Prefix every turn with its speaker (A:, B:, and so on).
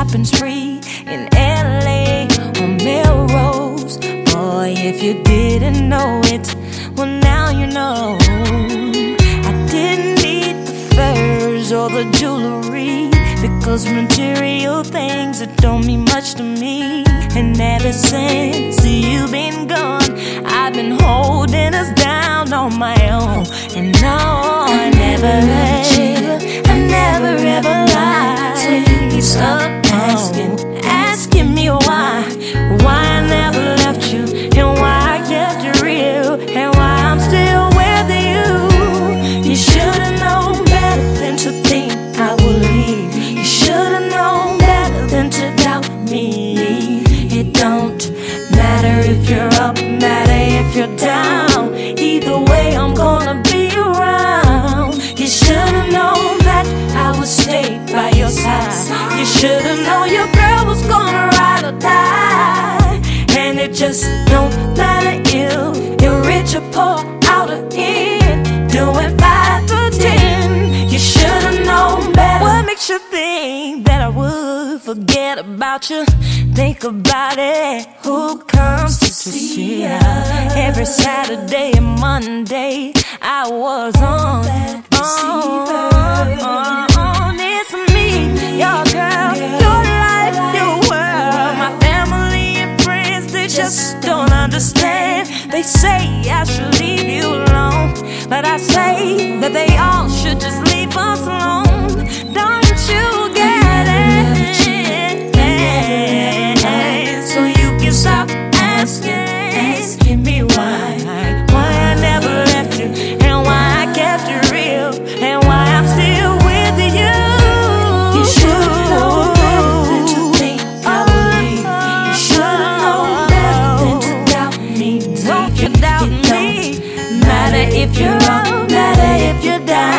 A: shopping spree in LA on Melrose. Boy, if you didn't know it, well now you know. I didn't need the furs or the jewelry, because material things that don't mean much to me. And ever since you've been gone, I've been holding us down on my own. And no, I never ever lied. So you keep stop asking me why I never left you, and why I kept you real, and why I'm still with you. You should've known better than to think I would leave. You should've known better than to doubt me. It don't matter if you're up, matter if you're down. Either way, I'm gonna be around. You should've known that I would stay by your side. You should've known your girl was gonna ride or die. And it just don't matter if you're rich or poor, out or in, doing 5 or 10. You should've known better. What makes you think that I would forget about you? Think about it. Who comes to see ya? Every Saturday and Monday I was on. It's me, your girl, your life, your world. My family and friends, they just don't understand. They say I should leave you alone, but I say that they all should just leave us alone. Don't you get it? So you can stop asking me why I never left you, and why I kept you real, and why I'm still with you. You should've known better than to think I would leave. You should've known better than to doubt me. Don't you doubt me. Matter if you're up, matter if you're down.